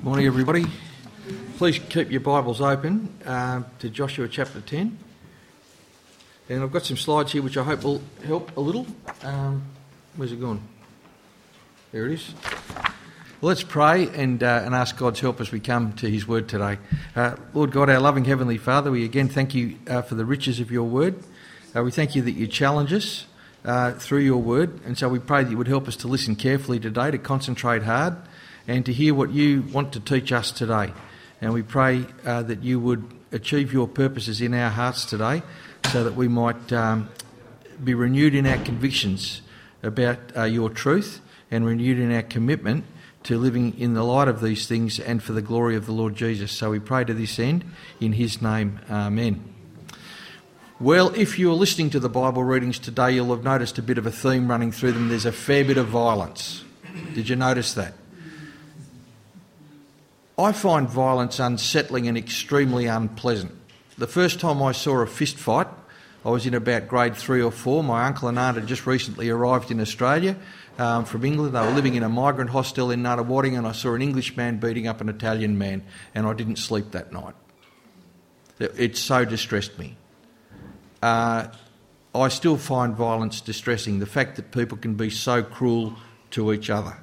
Morning, everybody. Please keep your Bibles open to Joshua chapter 10. And I've got some slides here which I hope will help a little. Where's it gone? There it is. Well, let's pray and ask God's help as we come to his word today. Lord God, our loving Heavenly Father, we again thank you for the riches of your word. We thank you that you challenge us through your word. And so we pray that you would help us to listen carefully today, to concentrate hard, and to hear what you want to teach us today. And we pray that you would achieve your purposes in our hearts today so that we might be renewed in our convictions about your truth and renewed in our commitment to living in the light of these things and for the glory of the Lord Jesus. So we pray to this end in his name. Amen. Well, if you're listening to the Bible readings today, you'll have noticed a bit of a theme running through them. There's a fair bit of violence. Did you notice that? I find violence unsettling and extremely unpleasant. The first time I saw a fist fight, I was in about grade 3 or 4. My uncle and aunt had just recently arrived in Australia from England. They were living in a migrant hostel in Nunawading, and I saw an English man beating up an Italian man, and I didn't sleep that night. It so distressed me. I still find violence distressing, the fact that people can be so cruel to each other.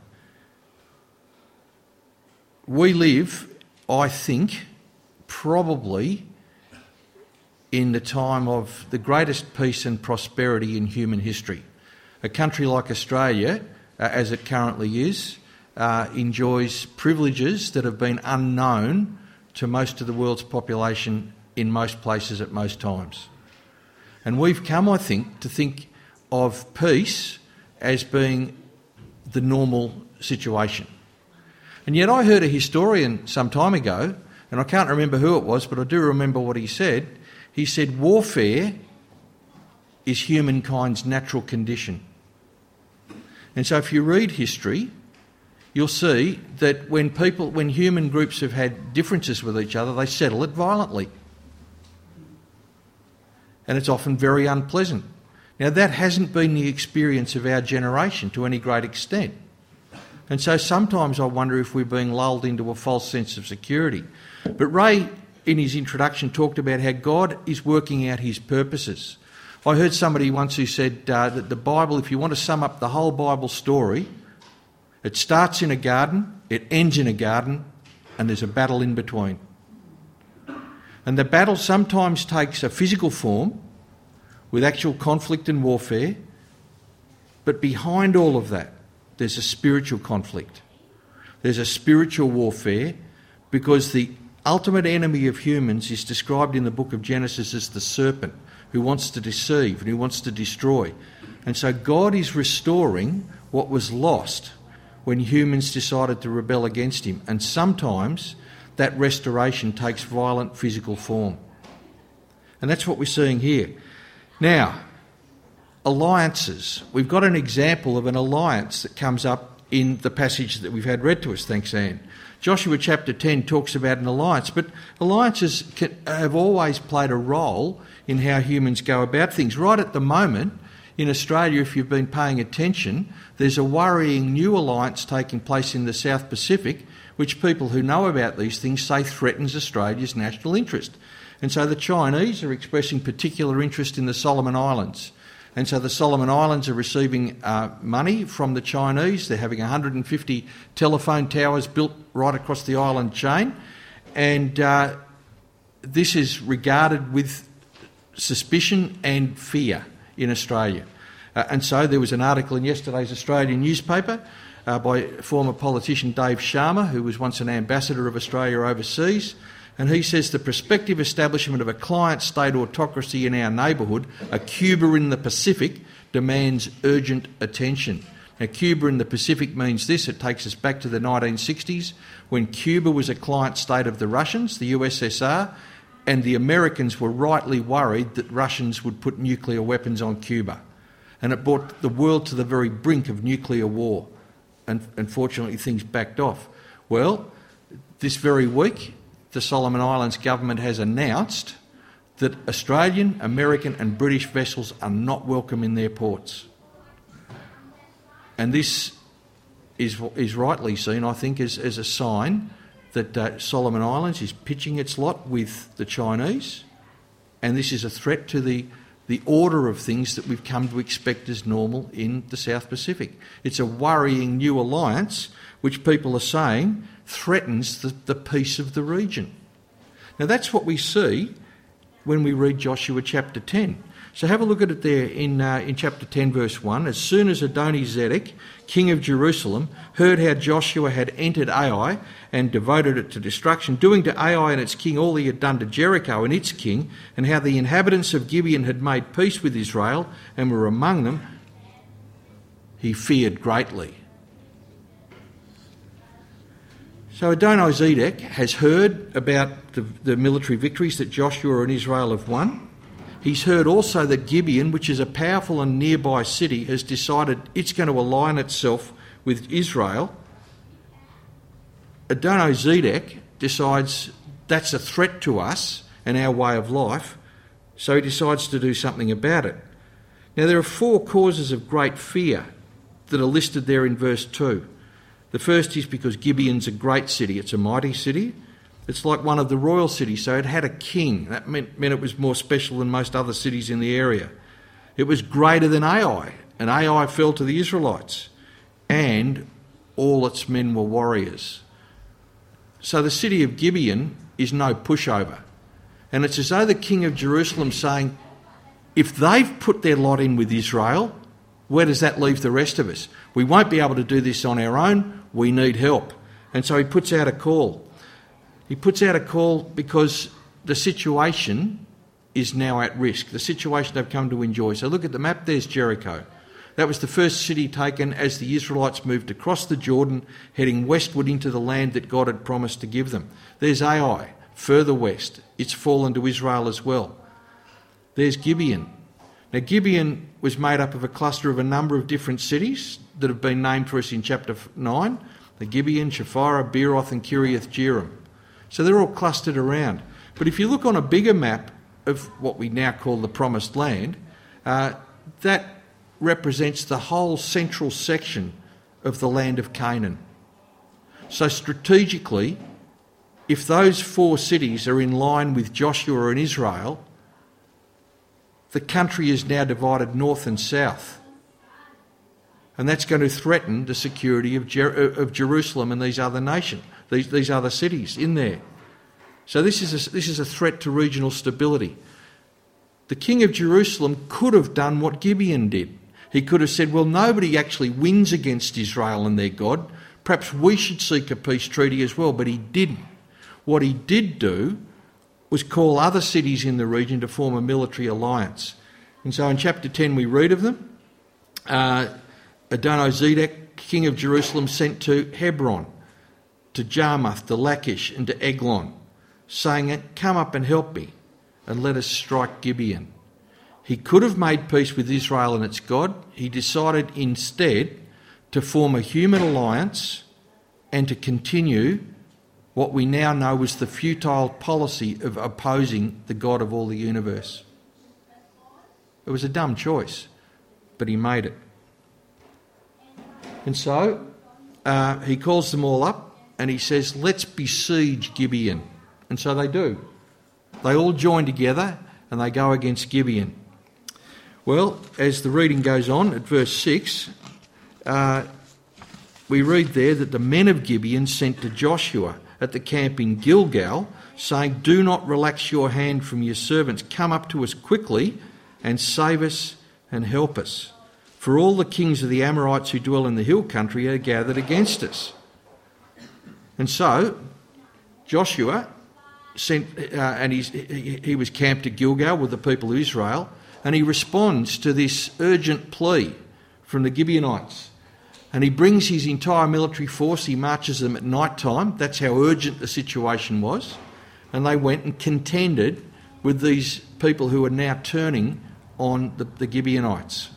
We live, I think, probably in the time of the greatest peace and prosperity in human history. A country like Australia, as it currently is, enjoys privileges that have been unknown to most of the world's population in most places at most times. And we've come, I think, to think of peace as being the normal situation. And yet I heard a historian some time ago, and I can't remember who it was, but I do remember what he said. He said, warfare is humankind's natural condition. And so if you read history, you'll see that when human groups have had differences with each other, they settle it violently. And it's often very unpleasant. Now, that hasn't been the experience of our generation to any great extent. And so sometimes I wonder if we're being lulled into a false sense of security. But Ray, in his introduction, talked about how God is working out his purposes. I heard somebody once who said that the Bible, if you want to sum up the whole Bible story, it starts in a garden, it ends in a garden, and there's a battle in between. And the battle sometimes takes a physical form with actual conflict and warfare, but behind all of that, there's a spiritual conflict. There's a spiritual warfare because the ultimate enemy of humans is described in the book of Genesis as the serpent who wants to deceive and who wants to destroy. And so God is restoring what was lost when humans decided to rebel against him. And sometimes that restoration takes violent physical form. And that's what we're seeing here. Now, alliances. We've got an example of an alliance that comes up in the passage that we've had read to us, thanks Anne. Joshua chapter 10 talks about an alliance, but alliances have always played a role in how humans go about things. Right at the moment, in Australia, if you've been paying attention, there's a worrying new alliance taking place in the South Pacific, which people who know about these things say threatens Australia's national interest. And so the Chinese are expressing particular interest in the Solomon Islands. And so the Solomon Islands are receiving money from the Chinese. They're having 150 telephone towers built right across the island chain. And this is regarded with suspicion and fear in Australia. And so there was an article in yesterday's Australian newspaper by former politician Dave Sharma, who was once an ambassador of Australia overseas. And he says the prospective establishment of a client state autocracy in our neighbourhood, a Cuba in the Pacific, demands urgent attention. Now, Cuba in the Pacific means this. It takes us back to the 1960s when Cuba was a client state of the Russians, the USSR, and the Americans were rightly worried that Russians would put nuclear weapons on Cuba. And it brought the world to the very brink of nuclear war. And unfortunately, things backed off. Well, this very week, the Solomon Islands government has announced that Australian, American and British vessels are not welcome in their ports. And this is rightly seen, I think, as a sign that Solomon Islands is pitching its lot with the Chinese, and this is a threat to the order of things that we've come to expect as normal in the South Pacific. It's a worrying new alliance which people are saying threatens the peace of the region. Now that's what we see when we read Joshua chapter 10. So have a look at it there in chapter 10 verse 1. As soon as Adoni-Zedek, king of Jerusalem, heard how Joshua had entered Ai and devoted it to destruction, doing to Ai and its king all he had done to Jericho and its king, and how the inhabitants of Gibeon had made peace with Israel and were among them, he feared greatly. So Adoni-Zedek has heard about the military victories that Joshua and Israel have won. He's heard also that Gibeon, which is a powerful and nearby city, has decided it's going to align itself with Israel. Adoni-Zedek decides that's a threat to us and our way of life, so he decides to do something about it. Now there are 4 causes of great fear that are listed there in verse 2. The first is because Gibeon's a great city. It's a mighty city. It's like one of the royal cities, so it had a king. That meant it was more special than most other cities in the area. It was greater than Ai, and Ai fell to the Israelites, and all its men were warriors. So the city of Gibeon is no pushover. And it's as though the king of Jerusalem saying, if they've put their lot in with Israel, where does that leave the rest of us? We won't be able to do this on our own. We need help. And so he puts out a call. He puts out a call because the situation is now at risk, the situation they've come to enjoy. So look at the map, there's Jericho. That was the first city taken as the Israelites moved across the Jordan, heading westward into the land that God had promised to give them. There's Ai, further west. It's fallen to Israel as well. There's Gibeon. Now Gibeon was made up of a cluster of a number of different cities that have been named for us in chapter 9. The Gibeon, Shepharah, Beeroth and Kiriath Jearim. So they're all clustered around. But if you look on a bigger map of what we now call the Promised Land, that represents the whole central section of the land of Canaan. So strategically, if those 4 cities are in line with Joshua and Israel, the country is now divided north and south. And that's going to threaten the security of Jerusalem and these other nations. These other cities in there. So this is a threat to regional stability. The king of Jerusalem could have done what Gibeon did. He could have said, well, nobody actually wins against Israel and their God. Perhaps we should seek a peace treaty as well, but he didn't. What he did do was call other cities in the region to form a military alliance. And so in chapter 10 we read of them. Adoni-Zedek, king of Jerusalem, sent to Hebron, to Jarmuth, to Lachish and to Eglon, saying, come up and help me, and let us strike Gibeon. He could have made peace with Israel and its God. He decided instead to form a human alliance and to continue what we now know was the futile policy of opposing the God of all the universe. It was a dumb choice, but he made it. And so he calls them all up and he says, let's besiege Gibeon. And so they do. They all join together and they go against Gibeon. Well, as the reading goes on at verse 6, we read there that the men of Gibeon sent to Joshua at the camp in Gilgal, saying, do not relax your hand from your servants. Come up to us quickly and save us and help us. For all the kings of the Amorites who dwell in the hill country are gathered against us. And so Joshua sent, and he was camped at Gilgal with the people of Israel, and he responds to this urgent plea from the Gibeonites. And he brings his entire military force, he marches them at night time. That's how urgent the situation was. And they went and contended with these people who are now turning on the Gibeonites.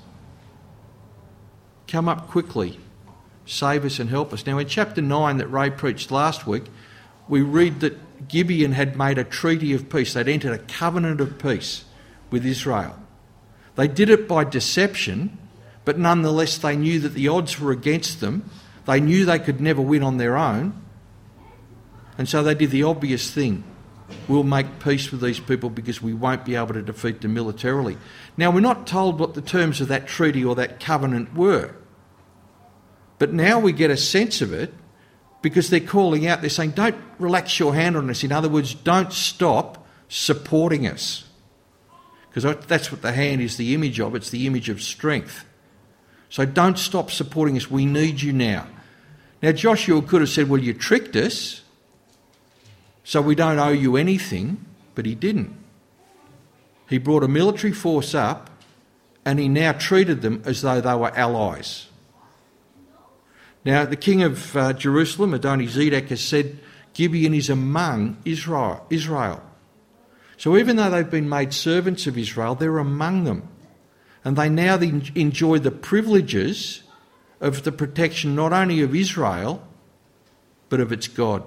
Come up quickly, save us and help us. Now in chapter 9 that Ray preached last week, we read that Gibeon had made a treaty of peace. They'd entered a covenant of peace with Israel. They did it by deception, but nonetheless they knew that the odds were against them. They knew they could never win on their own. And so they did the obvious thing. We'll make peace with these people because we won't be able to defeat them militarily. Now, we're not told what the terms of that treaty or that covenant were. But now we get a sense of it because they're calling out, they're saying, don't relax your hand on us. In other words, don't stop supporting us. Because that's what the hand is the image of. It's the image of strength. So don't stop supporting us. We need you now. Now, Joshua could have said, well, you tricked us, so we don't owe you anything, but he didn't. He brought a military force up and he now treated them as though they were allies. Now, the king of Jerusalem, Adoni-Zedek, has said Gibeon is among Israel. So even though they've been made servants of Israel, they're among them. And they now enjoy the privileges of the protection not only of Israel, but of its God.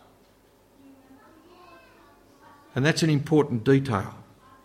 And that's an important detail.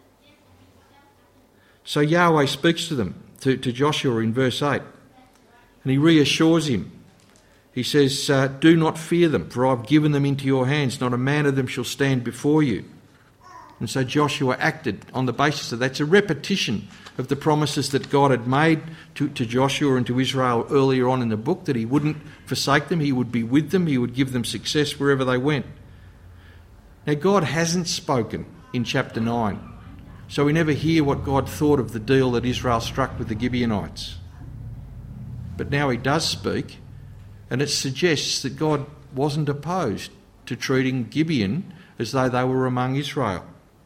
So Yahweh speaks to them, to Joshua in verse 8, and he reassures him. He says, do not fear them, for I've given them into your hands. Not a man of them shall stand before you. And so Joshua acted on the basis of that. It's a repetition of the promises that God had made to Joshua and to Israel earlier on in the book, that he wouldn't forsake them, he would be with them, he would give them success wherever they went. Now, God hasn't spoken in chapter 9, so we never hear what God thought of the deal that Israel struck with the Gibeonites. But now he does speak, and it suggests that God wasn't opposed to treating Gibeon as though they were among Israel.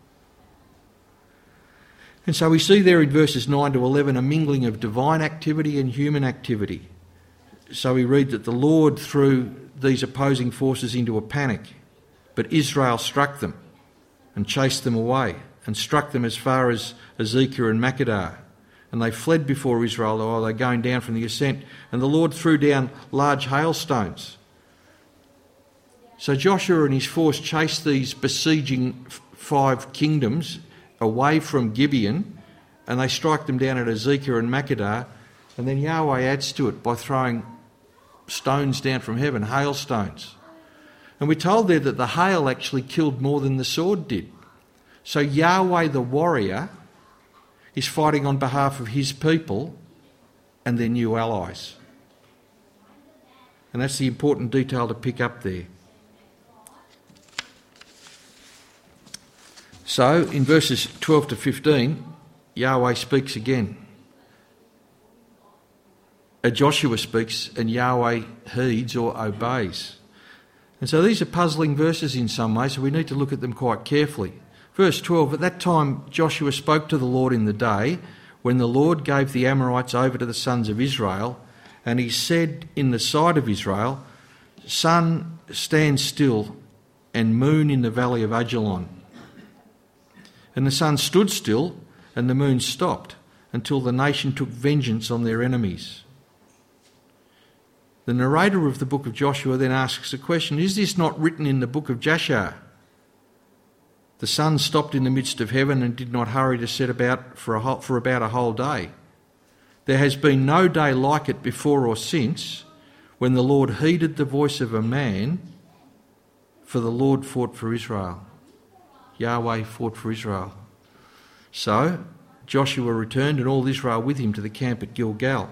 And so we see there in verses 9 to 11 a mingling of divine activity and human activity. So we read that the Lord threw these opposing forces into a panic, but Israel struck them and chased them away and struck them as far as Azekah and Makkedah. And they fled before Israel, or they're going down from the ascent. And the Lord threw down large hailstones. So Joshua and his force chased these besieging 5 kingdoms away from Gibeon, and they strike them down at Azekah and Makkedah. And then Yahweh adds to it by throwing stones down from heaven, hailstones. And we're told there that the hail actually killed more than the sword did. So Yahweh the warrior is fighting on behalf of his people and their new allies. And that's the important detail to pick up there. So in verses 12 to 15, Yahweh speaks again. Joshua speaks and Yahweh heeds or obeys. And so these are puzzling verses in some way, so we need to look at them quite carefully. Verse 12, at that time Joshua spoke to the Lord in the day when the Lord gave the Amorites over to the sons of Israel, and he said in the sight of Israel, sun, stand still, and moon in the valley of Ajalon. And the sun stood still, and the moon stopped, until the nation took vengeance on their enemies. The narrator of the book of Joshua then asks the question, is this not written in the book of Jashar? The sun stopped in the midst of heaven and did not hurry to set about for about a whole day. There has been no day like it before or since, when the Lord heeded the voice of a man, for the Lord fought for Israel. Yahweh fought for Israel. So Joshua returned and all Israel with him to the camp at Gilgal.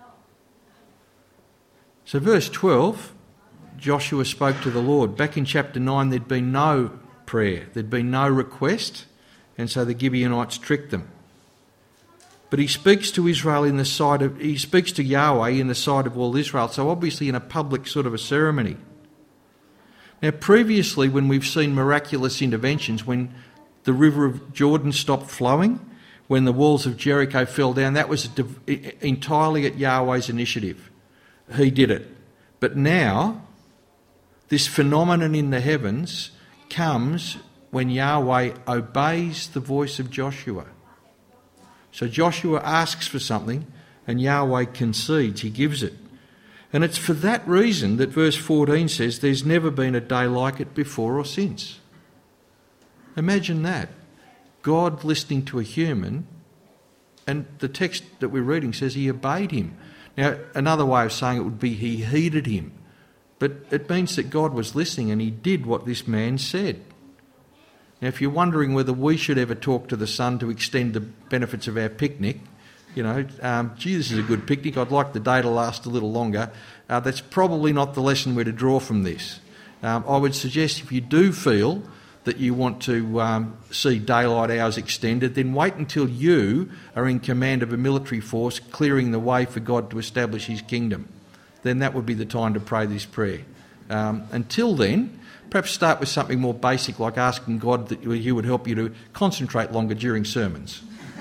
So verse 12, Joshua spoke to the Lord. Back in chapter 9 there'd been no prayer, there'd been no request, and so the Gibeonites tricked them. But he speaks to Israel he speaks to Yahweh in the sight of all Israel, so obviously in a public sort of a ceremony. Now previously when we've seen miraculous interventions, when the river of Jordan stopped flowing, when the walls of Jericho fell down, that was entirely at Yahweh's initiative. He did it. But now, this phenomenon in the heavens comes when Yahweh obeys the voice of Joshua. So Joshua asks for something and Yahweh concedes, he gives it. And it's for that reason that verse 14 says there's never been a day like it before or since. Imagine that. God listening to a human, and the text that we're reading says he obeyed him. Now, another way of saying it would be he heeded him. But it means that God was listening and he did what this man said. Now, if you're wondering whether we should ever talk to the sun to extend the benefits of our picnic, this is a good picnic, I'd like the day to last a little longer, that's probably not the lesson we're to draw from this. I would suggest if you do feel that you want to see daylight hours extended, then wait until you are in command of a military force clearing the way for God to establish his kingdom. Then that would be the time to pray this prayer. Until then, perhaps start with something more basic like asking God that he would help you to concentrate longer during sermons.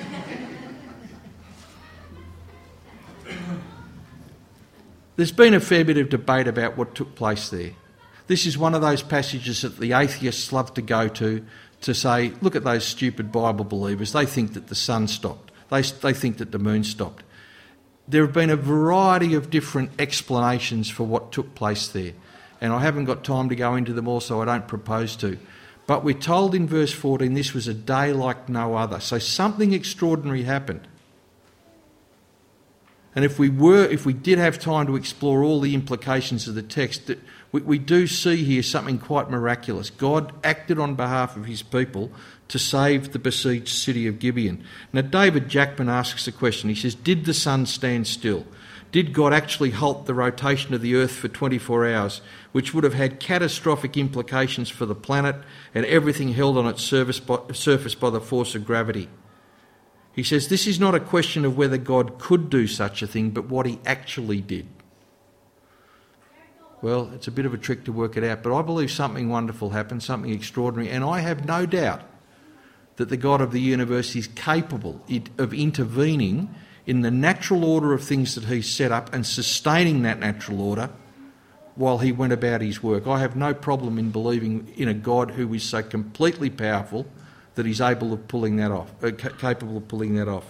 There's been a fair bit of debate about what took place there. This is one of those passages that the atheists love to go to say, look at those stupid Bible believers. They think that the sun stopped. They think that the moon stopped. There have been a variety of different explanations for what took place there. And I haven't got time to go into them all, so I don't propose to. But we're told in verse 14 this was a day like no other. So something extraordinary happened. And if we did have time to explore all the implications of the text, we do see here something quite miraculous. God acted on behalf of his people to save the besieged city of Gibeon. Now, David Jackman asks a question. He says, did the sun stand still? Did God actually halt the rotation of the earth for 24 hours, which would have had catastrophic implications for the planet and everything held on its surface by the force of gravity? He says this is not a question of whether God could do such a thing, but what he actually did. Well, it's a bit of a trick to work it out, but I believe something wonderful happened, something extraordinary, and I have no doubt that the God of the universe is capable of intervening in the natural order of things that he's set up and sustaining that natural order while he went about his work. I have no problem in believing in a God who is so completely powerful that he's capable of pulling that off.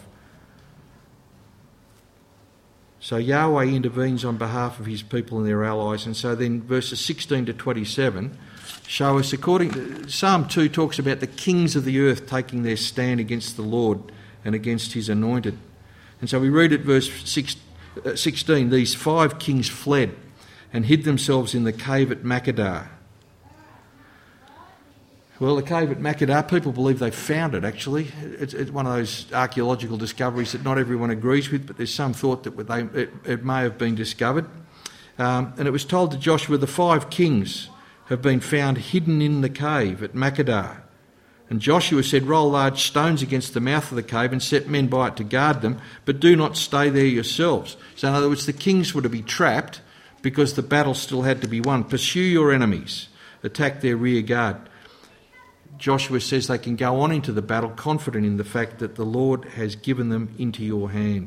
So Yahweh intervenes on behalf of his people and their allies, and so then verses 16 to 27 show us, Psalm 2 talks about the kings of the earth taking their stand against the Lord and against his anointed. And so we read at verse 16, these 5 kings fled and hid themselves in the cave at Makkedah. Well, the cave at Makkedah, people believe they found it, actually. It's one of those archaeological discoveries that not everyone agrees with, but there's some thought that it may have been discovered. And it was told to Joshua, the 5 kings have been found hidden in the cave at Makkedah. And Joshua said, roll large stones against the mouth of the cave and set men by it to guard them, but do not stay there yourselves. So in other words, the kings were to be trapped because the battle still had to be won. Pursue your enemies, attack their rear guard. Joshua says they can go on into the battle confident in the fact that the Lord has given them into your hand.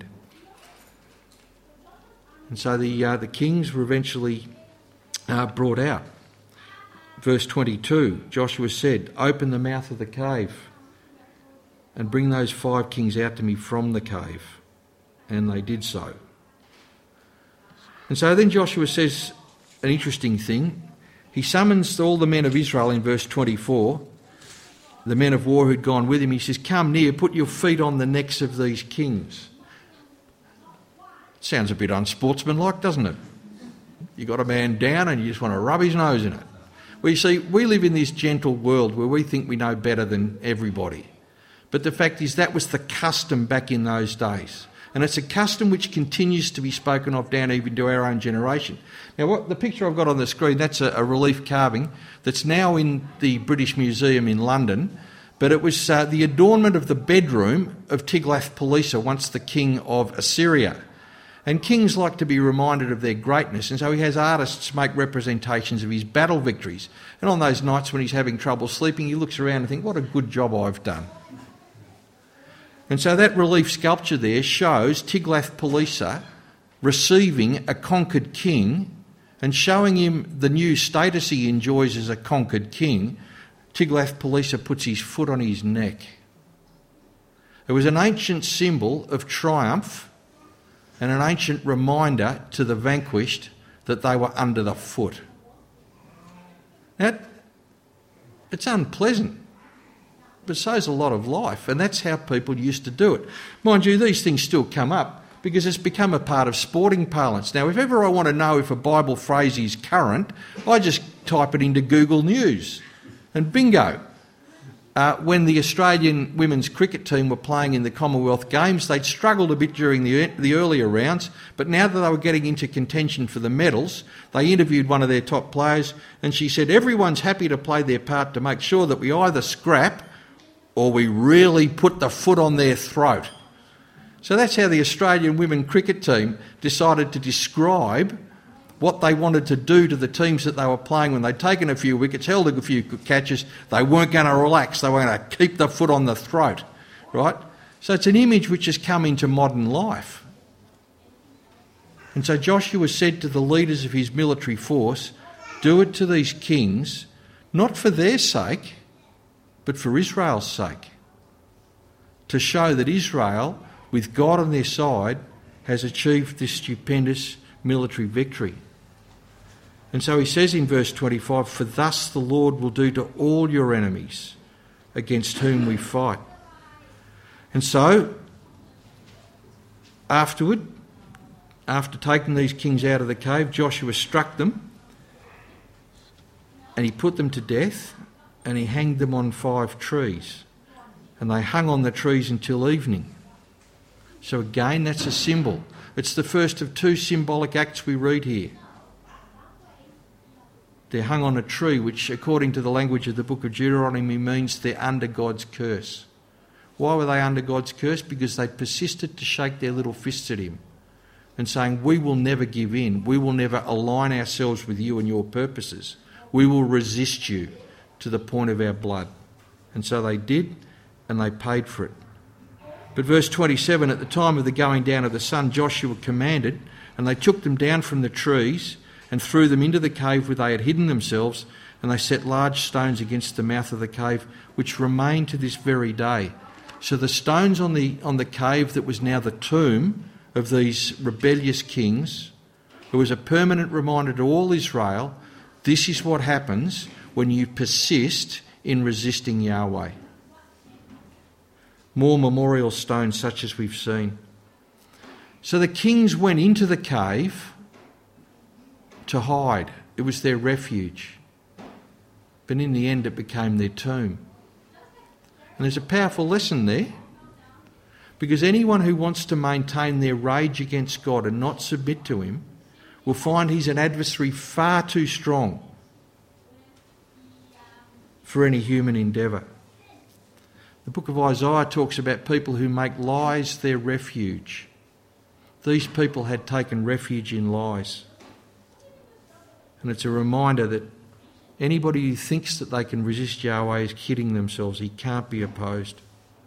And so the kings were eventually brought out. Verse 22, Joshua said, open the mouth of the cave and bring those 5 kings out to me from the cave. And they did so. And so then Joshua says an interesting thing. He summons all the men of Israel in verse 24, the men of war who'd gone with him. He says, come near, put your feet on the necks of these kings. Sounds a bit unsportsmanlike, doesn't it? You got a man down and you just want to rub his nose in it. Well, you see, we live in this gentle world where we think we know better than everybody. But the fact is that was the custom back in those days. And it's a custom which continues to be spoken of down even to our own generation. Now, the picture I've got on the screen, that's a relief carving that's now in the British Museum in London. But it was the adornment of the bedroom of Tiglath-Pileser, once the king of Assyria. And kings like to be reminded of their greatness, and so he has artists make representations of his battle victories. And on those nights when he's having trouble sleeping, he looks around and thinks, what a good job I've done. And so that relief sculpture there shows Tiglath-Pileser receiving a conquered king and showing him the new status he enjoys as a conquered king. Tiglath-Pileser puts his foot on his neck. It was an ancient symbol of triumph and an ancient reminder to the vanquished that they were under the foot. Now, it's unpleasant, but so's a lot of life, and that's how people used to do it. Mind you, these things still come up. because it's become a part of sporting parlance. Now, if ever I want to know if a Bible phrase is current, I just type it into Google News and bingo. When the Australian women's cricket team were playing in the Commonwealth Games, they'd struggled a bit during the earlier rounds, but now that they were getting into contention for the medals, they interviewed one of their top players and she said, everyone's happy to play their part to make sure that we either scrap or we really put the foot on their throat. So that's how the Australian women cricket team decided to describe what they wanted to do to the teams that they were playing when they'd taken a few wickets, held a few catches. They weren't going to relax. They were going to keep the foot on the throat, right? So it's an image which has come into modern life. And so Joshua said to the leaders of his military force, do it to these kings, not for their sake, but for Israel's sake, to show that Israel, with God on their side, has achieved this stupendous military victory. And so he says in verse 25, for thus the Lord will do to all your enemies against whom we fight. And so, after taking these kings out of the cave, Joshua struck them and he put them to death and he hanged them on 5 trees. And they hung on the trees until evening. So again, that's a symbol. It's the first of 2 symbolic acts we read here. They're hung on a tree, which according to the language of the book of Deuteronomy means they're under God's curse. Why were they under God's curse? Because they persisted to shake their little fists at him and saying, we will never give in. We will never align ourselves with you and your purposes. We will resist you to the point of our blood. And so they did, and they paid for it. But verse 27, at the time of the going down of the sun, Joshua commanded, and they took them down from the trees and threw them into the cave where they had hidden themselves, and they set large stones against the mouth of the cave, which remain to this very day. So the stones on the cave that was now the tomb of these rebellious kings, it was a permanent reminder to all Israel, this is what happens when you persist in resisting Yahweh. More memorial stones such as we've seen. So the kings went into the cave to hide. It was their refuge. But in the end it became their tomb. And there's a powerful lesson there. Because anyone who wants to maintain their rage against God and not submit to him will find he's an adversary far too strong for any human endeavour. The book of Isaiah talks about people who make lies their refuge. These people had taken refuge in lies. And it's a reminder that anybody who thinks that they can resist Yahweh is kidding themselves. He can't be opposed.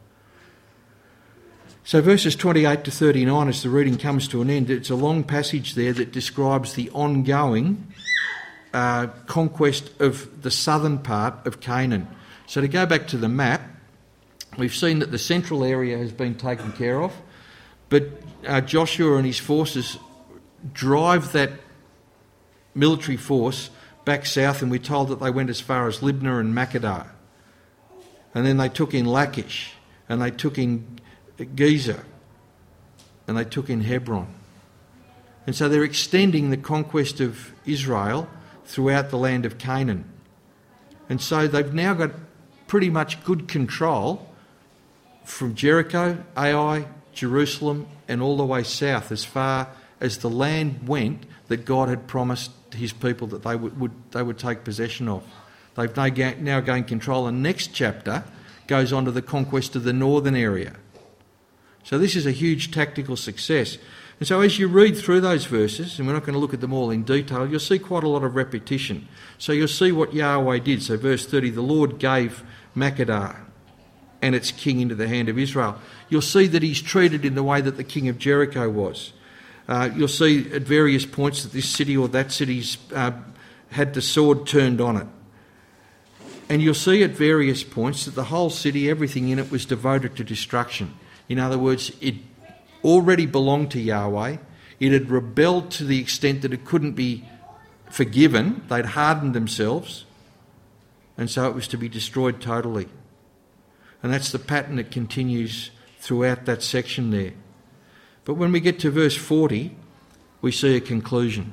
So verses 28 to 39, as the reading comes to an end, it's a long passage there that describes the ongoing conquest of the southern part of Canaan. So to go back to the map, we've seen that the central area has been taken care of, but Joshua and his forces drive that military force back south, and we're told that they went as far as Libnah and Makkedah. And then they took in Lachish, and they took in Gezer, and they took in Hebron. And so they're extending the conquest of Israel throughout the land of Canaan. And so they've now got pretty much good control from Jericho, Ai, Jerusalem, and all the way south as far as the land went that God had promised his people that they would take possession of. They've now gained control. And next chapter goes on to the conquest of the northern area. So this is a huge tactical success. And so as you read through those verses, and we're not going to look at them all in detail, you'll see quite a lot of repetition. So you'll see what Yahweh did. So verse 30, the Lord gave Makkedah and its king into the hand of Israel. You'll see that he's treated in the way that the king of Jericho was. You'll see at various points that this city or that city's had the sword turned on it. And you'll see at various points that the whole city, everything in it, was devoted to destruction. In other words, it already belonged to Yahweh. It had rebelled to the extent that it couldn't be forgiven. They'd hardened themselves. And so it was to be destroyed totally. And that's the pattern that continues throughout that section there. But when we get to verse 40, we see a conclusion.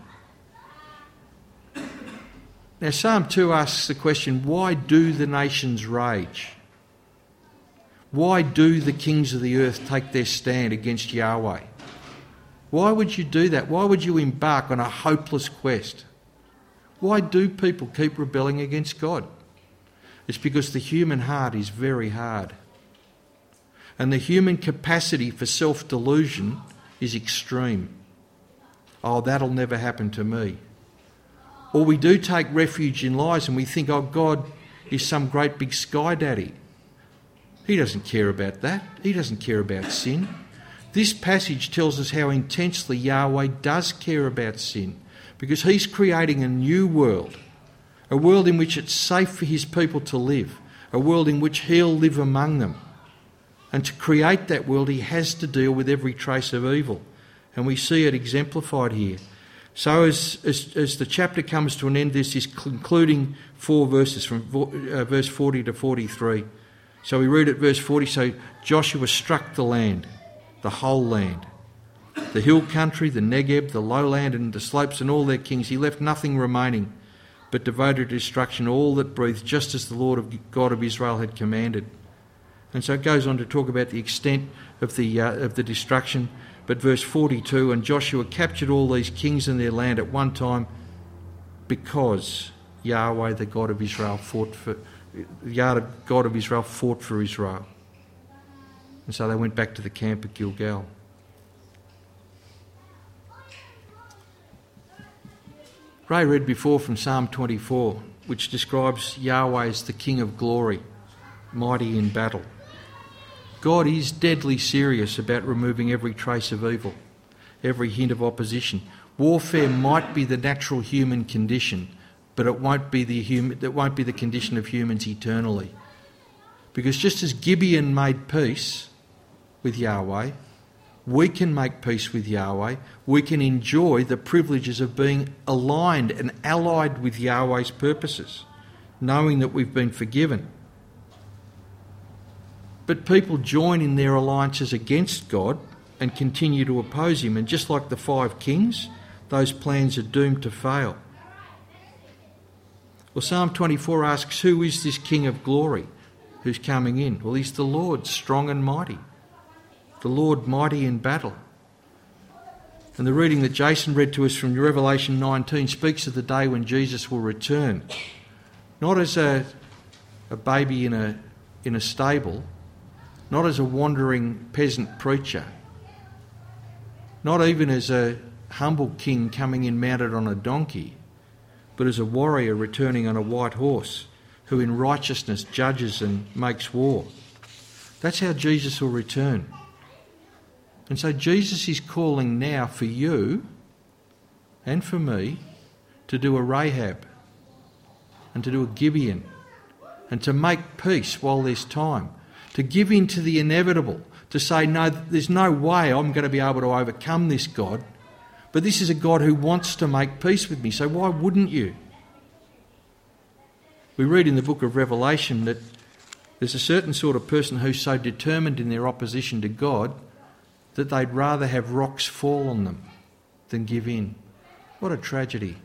Now, Psalm 2 asks the question, why do the nations rage? Why do the kings of the earth take their stand against Yahweh? Why would you do that? Why would you embark on a hopeless quest? Why do people keep rebelling against God? It's because the human heart is very hard. And the human capacity for self-delusion is extreme. Oh, that'll never happen to me. Or we do take refuge in lies and we think, oh, God is some great big sky daddy. He doesn't care about that. He doesn't care about sin. This passage tells us how intensely Yahweh does care about sin, because he's creating a new world, a world in which it's safe for his people to live, a world in which he'll live among them. And to create that world, he has to deal with every trace of evil. And we see it exemplified here. So as the chapter comes to an end, there's this concluding 4 verses from verse 40 to 43. So we read at verse 40, so Joshua struck the land, the whole land, the hill country, the Negeb, the lowland and the slopes and all their kings. He left nothing remaining, but devoted to destruction all that breathed, just as the Lord God of Israel had commanded. And so it goes on to talk about the extent of the destruction. But verse 42, and Joshua captured all these kings in their land at one time, because Yahweh, the God of Israel, fought for Israel. And so they went back to the camp at Gilgal. Ray read before from Psalm 24, which describes Yahweh as the King of glory, mighty in battle. God is deadly serious about removing every trace of evil, every hint of opposition. Warfare might be the natural human condition, but it won't be the condition of humans eternally. Because just as Gibeon made peace with Yahweh, we can make peace with Yahweh. We can enjoy the privileges of being aligned and allied with Yahweh's purposes, knowing that we've been forgiven. But people join in their alliances against God and continue to oppose him. And just like the 5 kings, those plans are doomed to fail. Well, Psalm 24 asks, who is this King of glory who's coming in? Well, he's the Lord, strong and mighty. The Lord mighty in battle. And the reading that Jason read to us from Revelation 19 speaks of the day when Jesus will return. Not as a baby in a stable, not as a wandering peasant preacher, not even as a humble king coming in mounted on a donkey, but as a warrior returning on a white horse who in righteousness judges and makes war. That's how Jesus will return. And so Jesus is calling now for you and for me to do a Rahab and to do a Gibeon and to make peace while there's time, to give in to the inevitable, to say, no, there's no way I'm going to be able to overcome this God, but this is a God who wants to make peace with me, so why wouldn't you? We read in the book of Revelation that there's a certain sort of person who's so determined in their opposition to God that they'd rather have rocks fall on them than give in. What a tragedy.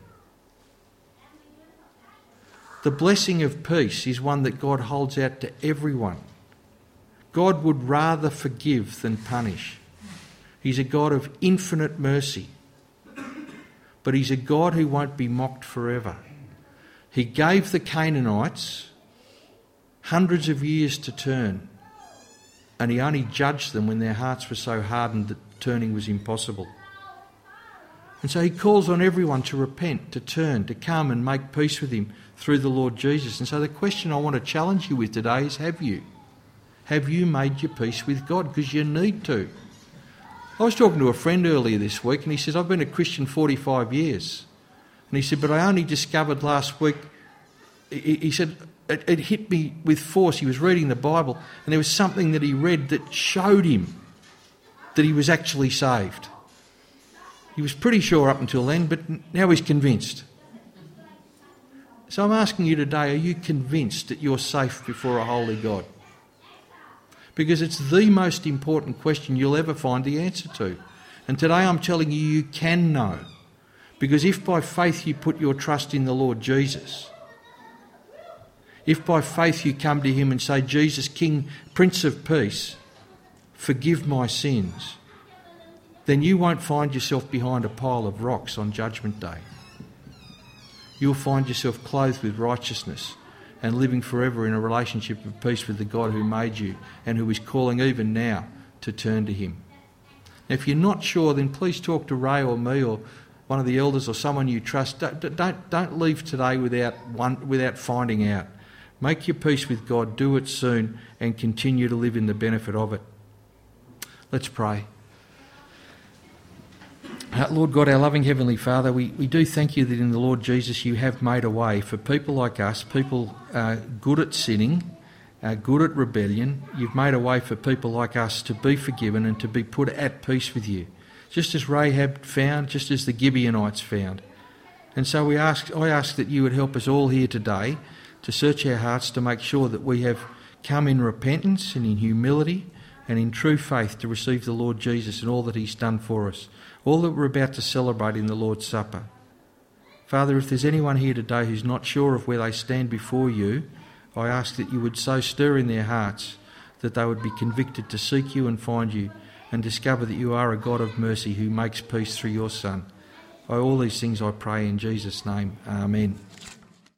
The blessing of peace is one that God holds out to everyone. God would rather forgive than punish. He's a God of infinite mercy, but he's a God who won't be mocked forever. He gave the Canaanites hundreds of years to turn, and he only judged them when their hearts were so hardened that turning was impossible. And so he calls on everyone to repent, to turn, to come and make peace with him through the Lord Jesus. And so the question I want to challenge you with today is, have you? Have you made your peace with God? Because you need to. I was talking to a friend earlier this week and he says, I've been a Christian 45 years. And he said, but I only discovered last week, he said, it hit me with force. He was reading the Bible and there was something that he read that showed him that he was actually saved. He was pretty sure up until then, but now he's convinced. So I'm asking you today, are you convinced that you're safe before a holy God? Because it's the most important question you'll ever find the answer to. And today I'm telling you, you can know. Because if by faith you put your trust in the Lord Jesus, if by faith you come to him and say, Jesus, King, Prince of Peace, forgive my sins, then you won't find yourself behind a pile of rocks on Judgment Day. You'll find yourself clothed with righteousness and living forever in a relationship of peace with the God who made you and who is calling even now to turn to him. Now, if you're not sure, then please talk to Ray or me or one of the elders or someone you trust. Don't leave today without finding out. Make your peace with God, do it soon, and continue to live in the benefit of it. Let's pray. Lord God, our loving Heavenly Father, we do thank you that in the Lord Jesus you have made a way for people like us, people good at sinning, good at rebellion. You've made a way for people like us to be forgiven and to be put at peace with you, just as Rahab found, just as the Gibeonites found. And so I ask that you would help us all here today to search our hearts to make sure that we have come in repentance and in humility and in true faith to receive the Lord Jesus and all that he's done for us, all that we're about to celebrate in the Lord's Supper. Father, if there's anyone here today who's not sure of where they stand before you, I ask that you would so stir in their hearts that they would be convicted to seek you and find you and discover that you are a God of mercy who makes peace through your Son. By all these things I pray in Jesus' name. Amen.